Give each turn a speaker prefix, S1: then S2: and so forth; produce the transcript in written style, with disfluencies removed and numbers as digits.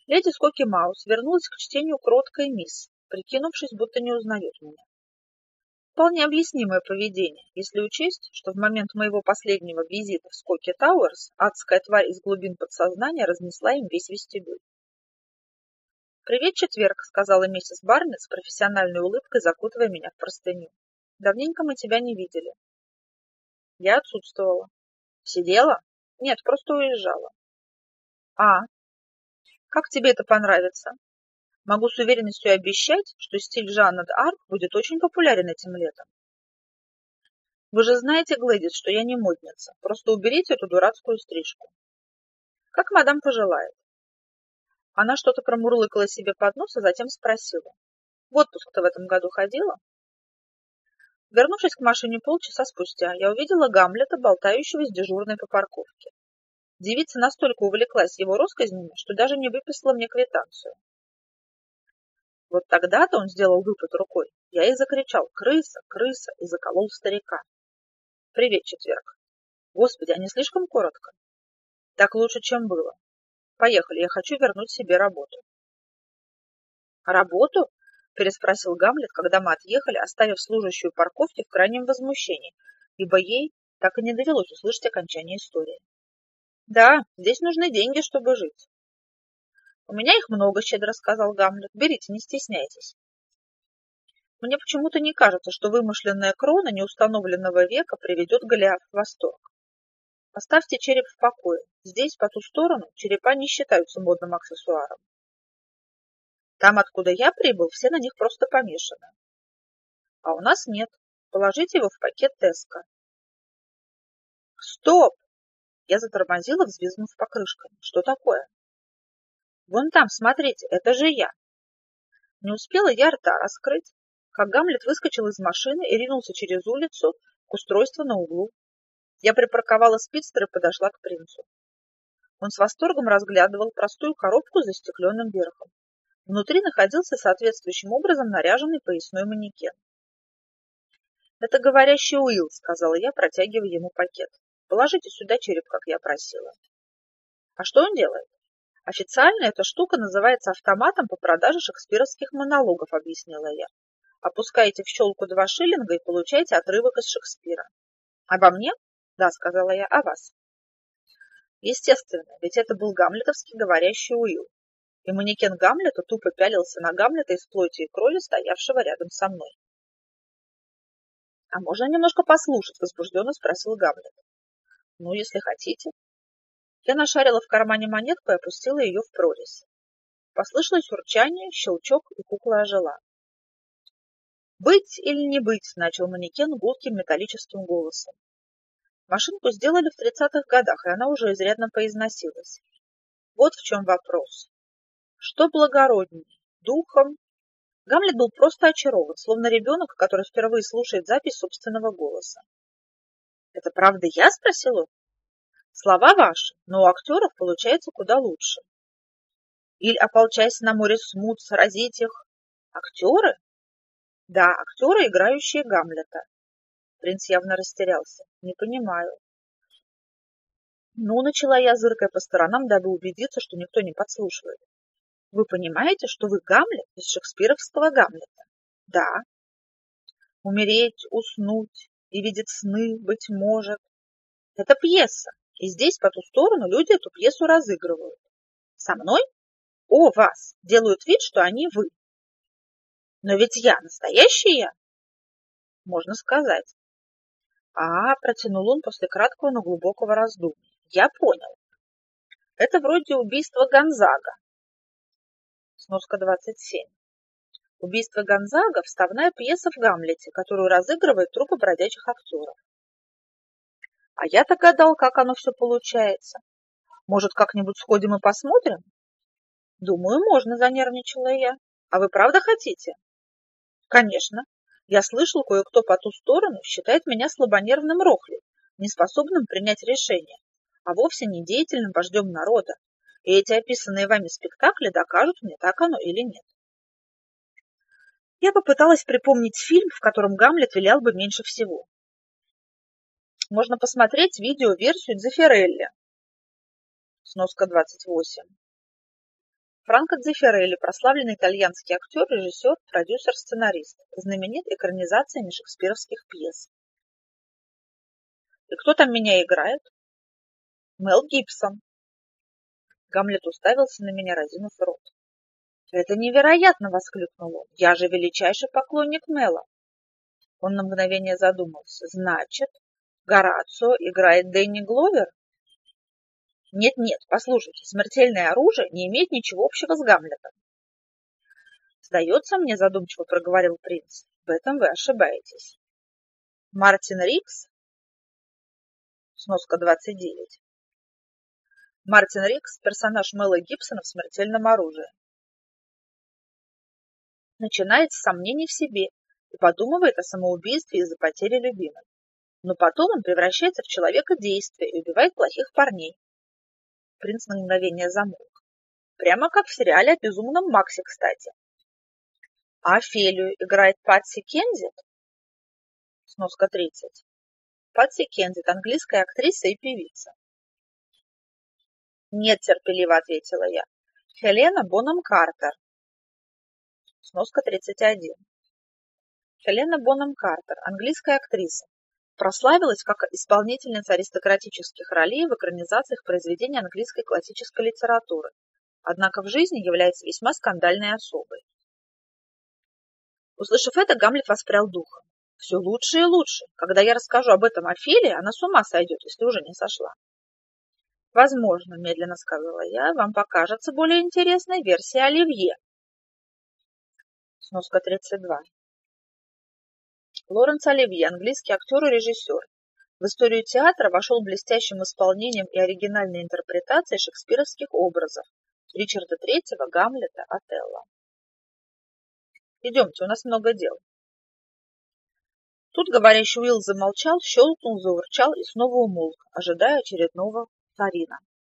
S1: Леди Скоки Маус вернулась к чтению кроткой мисс, прикинувшись, будто не узнает меня. Вполне объяснимое поведение, если учесть, что в момент моего последнего визита в Скоки Тауэрс адская тварь из глубин подсознания разнесла им весь вестибюль. «Привет, четверг», — сказала миссис Барнетт с профессиональной улыбкой, закутывая меня в простыню. «Давненько мы тебя не видели». Я отсутствовала. Сидела? Нет, просто уезжала. А, как тебе это понравится? Могу с уверенностью обещать, что стиль Жанны д'Арк будет очень популярен этим летом. Вы же знаете, Глэдис, что я не модница. Просто уберите эту дурацкую стрижку. Как мадам пожелает. Она что-то промурлыкала себе под нос, а затем спросила. В отпуск ты в этом году ходила? Вернувшись к машине полчаса спустя, я увидела Гамлета, болтающего с дежурной по парковке. Девица настолько увлеклась его россказнями, что даже не выписала мне квитанцию. Вот тогда-то он сделал выпад рукой. Я и закричал «Крыса! Крыса!» и заколол старика. «Привет, четверг!» Господи, а не слишком коротко? Так лучше, чем было. Поехали, я хочу вернуть себе работу. Работу? Переспросил Гамлет, когда мы отъехали, оставив служащую парковки в крайнем возмущении, ибо ей так и не довелось услышать окончание истории. Да, здесь нужны деньги, чтобы жить. У меня их много, щедро сказал Гамлет. Берите, не стесняйтесь. Мне почему-то не кажется, что вымышленная крона неустановленного века приведет Голиафа в восторг. Оставьте череп в покое. Здесь, по ту сторону, черепа не считаются модным аксессуаром. Там, откуда я прибыл, все на них просто помешаны. А у нас нет. Положите его в пакет Теска. Стоп! Я затормозила, взвизгнув покрышками. Что такое? Вон там, смотрите, это же я. Не успела я рта раскрыть, как Гамлет выскочил из машины и ринулся через улицу к устройству на углу. Я припарковала спидстер и подошла к принцу. Он с восторгом разглядывал простую коробку с застекленным верхом. Внутри находился соответствующим образом наряженный поясной манекен. «Это говорящий Уилл», — сказала я, протягивая ему пакет. «Положите сюда череп, как я просила». «А что он делает?» «Официально эта штука называется автоматом по продаже шекспировских монологов», — объяснила я. «Опускаете в щелку 2 шиллинга и получаете отрывок из Шекспира». «Обо мне?» «Да», — сказала я, — «о вас». Естественно, ведь это был гамлетовский говорящий Уилл. И манекен Гамлета тупо пялился на Гамлета из плоти и крови, стоявшего рядом со мной. «А можно немножко послушать?» — возбужденно спросил Гамлет. «Ну, если хотите». Я нашарила в кармане монетку и опустила ее в прорезь. Послышалось урчание, щелчок, и кукла ожила. «Быть или не быть?» — начал манекен гулким металлическим голосом. Машинку сделали в 30-х годах, и она уже изрядно поизносилась. Вот в чем вопрос. Что благороднее, духом? Гамлет был просто очарован, словно ребенок, который впервые слушает запись собственного голоса. «Это правда я?» — спросил он. «Слова ваши, но у актеров получается куда лучше». «Или ополчайся на море смут, сразить их». «Актеры?» «Да, актеры, играющие Гамлета». Принц явно растерялся. «Не понимаю». «Ну, начала я, зыркая по сторонам, дабы убедиться, что никто не подслушивает. Вы понимаете, что вы Гамлет из шекспировского Гамлета?» «Да». «Умереть, уснуть и видеть сны, быть может». «Это пьеса, и здесь, по ту сторону, люди эту пьесу разыгрывают». «Со мной?» «О, вас! Делают вид, что они вы». «Но ведь я настоящий я?» «Можно сказать». Протянул он после краткого, но глубокого раздумья. «Я понял. Это вроде убийства Гонзага». Сноска 27. Убийство Гонзага – вставная пьеса в Гамлете, которую разыгрывает труппа бродячих актеров. А я-то гадал, как оно все получается. Может, как-нибудь сходим и посмотрим? Думаю, можно, занервничала я. А вы правда хотите? Конечно. Я слышал, кое-кто по ту сторону считает меня слабонервным рохлей, неспособным принять решение, а вовсе не деятельным вождем народа. И эти описанные вами спектакли докажут мне, так оно или нет. Я попыталась припомнить фильм, в котором Гамлет вилял бы меньше всего. Можно посмотреть видеоверсию Дзефирелли. Сноска 28. Франко Дзеффирелли, прославленный итальянский актер, режиссер, продюсер, сценарист, знаменит экранизациями шекспировских пьес. И кто там меня играет? Мел Гибсон. Гамлет уставился на меня, разинув рот. «Это невероятно!» — воскликнул он. «Я же величайший поклонник Мела!» Он на мгновение задумался. «Значит, Горацио играет Дэнни Гловер?» «Нет-нет, послушайте, смертельное оружие не имеет ничего общего с Гамлетом». «Сдается мне, — задумчиво проговорил принц, — в этом вы ошибаетесь. Мартин Рикс, сноска 29. Мартин Рикс — персонаж Мэла Гибсона в «Смертельном оружии». Начинает с сомнений в себе и подумывает о самоубийстве из-за потери любимой. Но потом он превращается в человека действия и убивает плохих парней. Принц на мгновение замолк. Прямо как в сериале о безумном Максе, кстати. А Офелию играет Патси Кензит? Сноска 30. Патси Кензит — английская актриса и певица. Нет, терпеливо ответила я. Хелена Бонем Картер. Сноска 31. Хелена Бонем Картер, английская актриса, прославилась как исполнительница аристократических ролей в экранизациях произведений английской классической литературы, однако в жизни является весьма скандальной особой. Услышав это, Гамлет воспрял духом. Все лучше и лучше. Когда я расскажу об этом Офелии, она с ума сойдет, если уже не сошла. Возможно, медленно сказала я, вам покажется более интересной версия Оливье. Сноска 32. Лоренс Оливье, английский актер и режиссер. В историю театра вошел блестящим исполнением и оригинальной интерпретацией шекспировских образов Ричарда III, Гамлета, Отелло. Идемте, у нас много дел. Тут говорящий Уилл замолчал, щелкнул, заурчал и снова умолк, ожидая очередного Фарина.